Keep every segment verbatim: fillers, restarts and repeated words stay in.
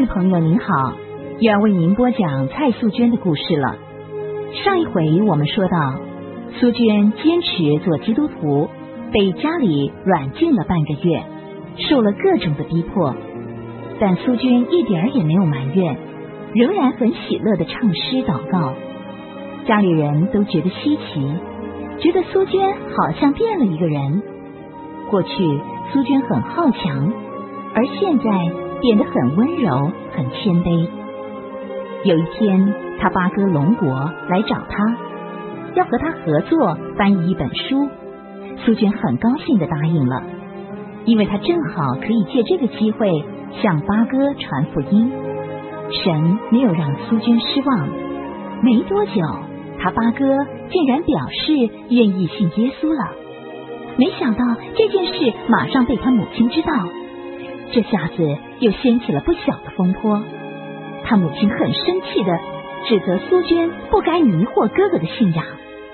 位朋友您好，又要为您播讲蔡素娟的故事了。上一回我们说到，苏娟坚持做基督徒，被家里软禁了半个月，受了各种的逼迫，但苏娟一点儿也没有埋怨，仍然很喜乐地唱诗祷告。家里人都觉得稀奇，觉得苏娟好像变了一个人。过去苏娟很好强，而现在变得很温柔，很谦卑。有一天，他八哥龙国来找他，要和他合作翻译一本书。苏娟很高兴地答应了，因为他正好可以借这个机会向八哥传福音。神没有让苏娟失望，没多久，他八哥竟然表示愿意信耶稣了。没想到这件事马上被他母亲知道，这下子又掀起了不小的风波。他母亲很生气的指责苏娟不该迷惑哥哥的信仰。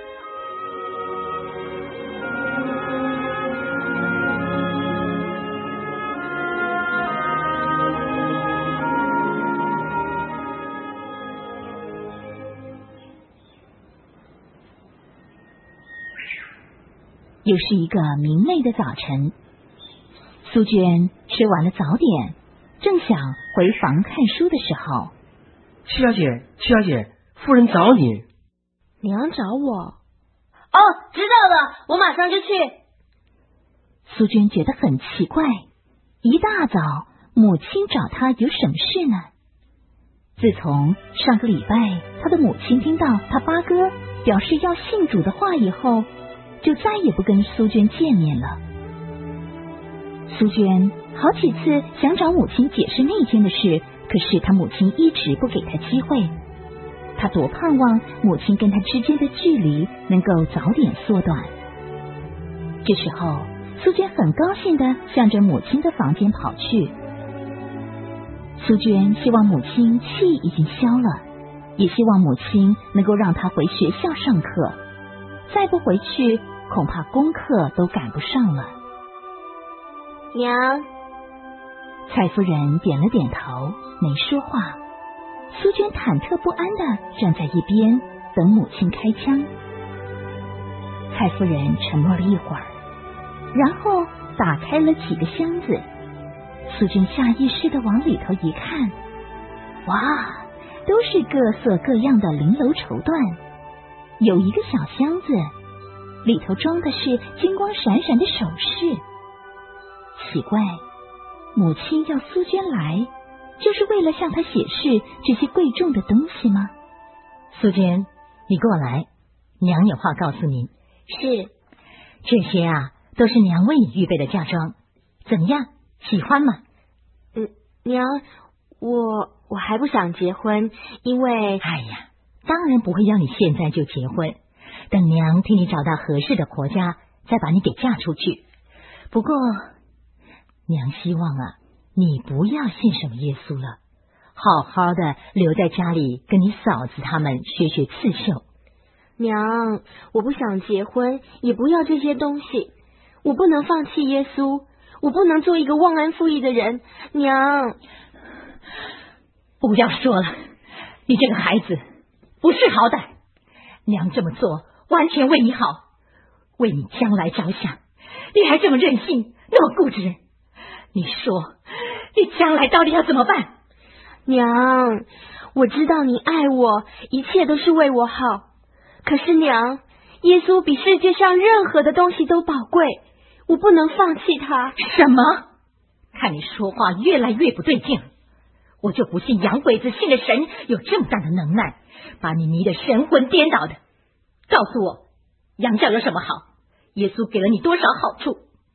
又是一个明媚的早晨，苏娟吃完了早点，正想回房看书的时候， 七小姐，七小姐，夫人找你。 娘找我？哦，知道了，我马上就去。 苏娟觉得很奇怪，一大早母亲找她有什么事呢？自从上个礼拜她的母亲听到她八哥表示要信主的话以后，就再也不跟苏娟见面了。苏娟好几次想找母亲解释那天的事，可是她母亲一直不给她机会。她多盼望母亲跟她之间的距离能够早点缩短。这时候，苏娟很高兴地向着母亲的房间跑去。苏娟希望母亲气已经消了，也希望母亲能够让她回学校上课。再不回去，恐怕功课都赶不上了。 娘， 蔡夫人点了点头，没说话。苏娟忐忑不安地站在一边，等母亲开枪。蔡夫人沉默了一会儿，然后打开了几个箱子。苏娟下意识地往里头一看，哇，都是各色各样的绫罗绸缎。有一个小箱子，里头装的是金光闪闪的首饰。奇怪，母亲要苏娟来，就是为了向她显示这些贵重的东西吗？ 苏娟，你过来，娘有话告诉您。 是， 这些啊，都是娘为你预备的嫁妆，怎么样，喜欢吗？ 嗯，娘，我我还不想结婚，因为…… 哎呀，当然不会要你现在就结婚，等娘替你找到合适的婆家，再把你给嫁出去。不过，娘希望啊，你不要信什么耶稣了，好好的留在家里，跟你嫂子他们学学刺绣。 娘，我不想结婚，也不要这些东西，我不能放弃耶稣，我不能做一个忘恩负义的人。娘， 不要说了，你这个孩子不识好歹，娘这么做完全为你好，为你将来着想，你还这么任性，那么固执，你说你将来到底要怎么办？ 娘，我知道你爱我，一切都是为我好，可是娘，耶稣比世界上任何的东西都宝贵，我不能放弃他。 什么？看你说话越来越不对劲，我就不信洋鬼子信的神有这么大的能耐，把你迷得神魂颠倒的。告诉我，洋教有什么好？耶稣给了你多少好处？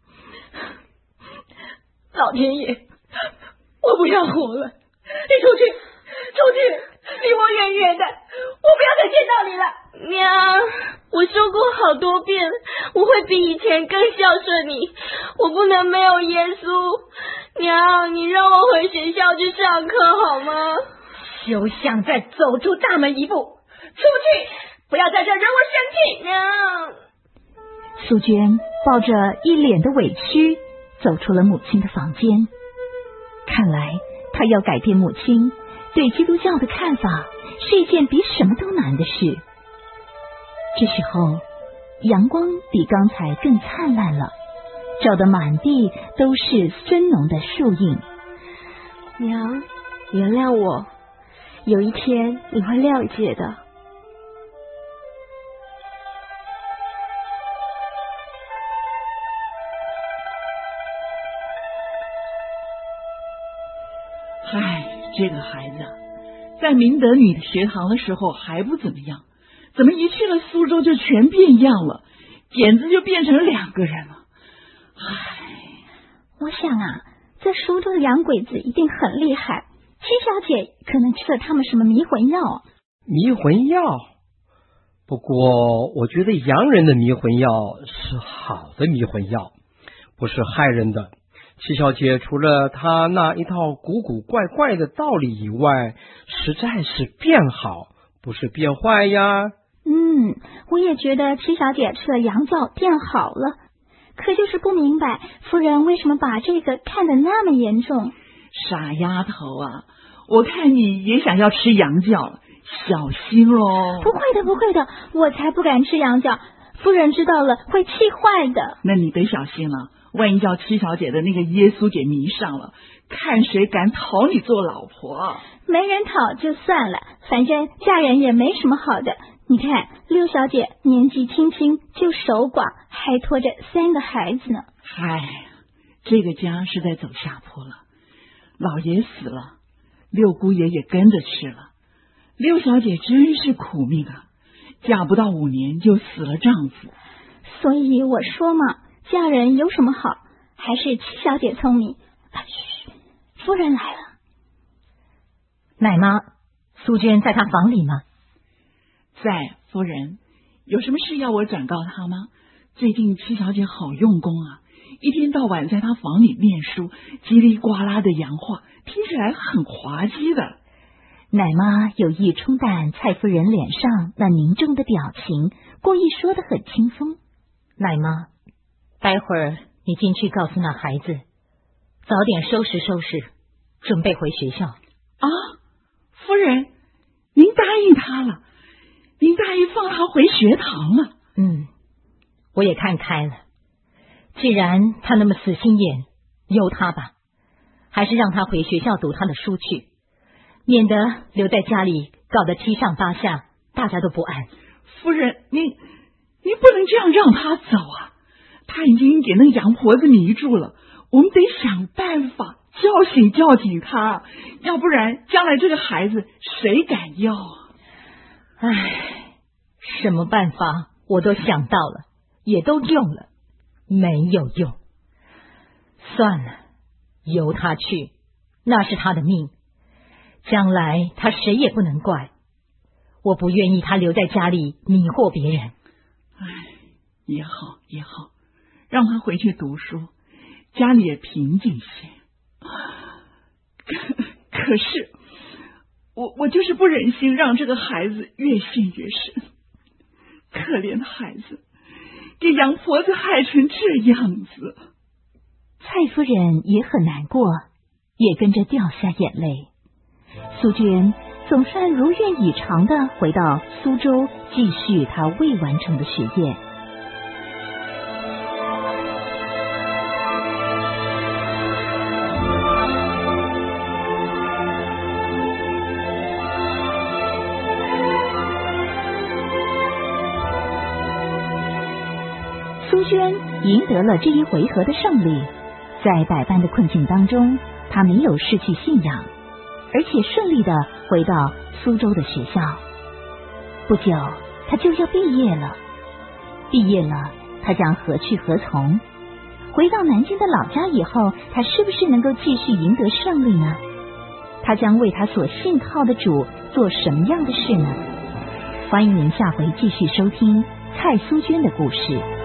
老天爷，我不要活了，你出去，出去，离我远远的，我不要再见到你了。 娘，我说过好多遍，我会比以前更孝顺你，我不能没有耶稣。娘，你让我回学校去上课好吗？ 休想再走出大门一步，出去，不要在这惹我生气。 娘， 苏娟抱着一脸的委屈走出了母亲的房间。看来他要改变母亲对基督教的看法是一件比什么都难的事。这时候，阳光比刚才更灿烂了，照得满地都是深浓的树影。 娘，原谅我，有一天你会谅解的。 唉，这个孩子在明德女的学堂的时候还不怎么样，怎么一去了苏州就全变样了，简直就变成两个人了。唉， 我想啊，这苏州的洋鬼子一定很厉害，七小姐可能吃了他们什么迷魂药。 迷魂药？不过我觉得洋人的迷魂药是好的迷魂药，不是害人的。七小姐除了她那一套古古怪怪的道理以外，实在是变好，不是变坏呀。 嗯，我也觉得七小姐吃了洋药变好了，可就是不明白夫人为什么把这个看得那么严重。 傻丫头啊，我看你也想要吃洋药，小心咯。 不会的，不会的，我才不敢吃洋药，夫人知道了会气坏的。 那你得小心了，万一叫七小姐的那个耶稣给迷上了，看谁敢讨你做老婆。 没人讨就算了，反正嫁人也没什么好的。你看六小姐年纪轻轻就守寡，还拖着三个孩子呢。 唉，这个家是在走下坡了，老爷死了，六姑爷也跟着去了，六小姐真是苦命啊，嫁不到五年就死了丈夫。 所以我说嘛，嫁人有什么好，还是七小姐聪明。嘘，夫人来了。 奶妈，苏娟在她房里吗？ 在，夫人，有什么事要我转告她吗？最近七小姐好用功啊，一天到晚在她房里念书，叽里呱啦的洋话，听起来很滑稽的。 奶妈有意冲淡蔡夫人脸上那凝重的表情，故意说得很轻松。 奶妈，待会儿你进去告诉那孩子，早点收拾收拾，准备回学校。 啊，夫人，您答应他了，您答应放他回学堂了。 嗯，我也看开了，既然他那么死心眼，由他吧，还是让他回学校读他的书去，免得留在家里搞得七上八下，大家都不安。 夫人，您您不能这样让他走啊，他已经给那个洋婆子迷住了，我们得想办法叫醒叫醒他，要不然将来这个孩子谁敢要啊？ 唉，什么办法我都想到了，也都用了，没有用。算了，由他去，那是他的命，将来他谁也不能怪。我不愿意他留在家里迷惑别人。 唉，也好也好，让他回去读书，家里也平静些。可可是我我就是不忍心让这个孩子越陷越深，可怜的孩子给洋婆子害成这样子。 蔡夫人也很难过，也跟着掉下眼泪。苏娟总算如愿以偿的回到苏州，继续她未完成的学业。苏娟赢得了这一回合的胜利，在百般的困境当中，她没有失去信仰，而且顺利的回到苏州的学校。不久，她就要毕业了。毕业了，她将何去何从？回到南京的老家以后，她是不是能够继续赢得胜利呢？她将为她所信靠的主做什么样的事呢？欢迎您下回继续收听蔡苏娟的故事。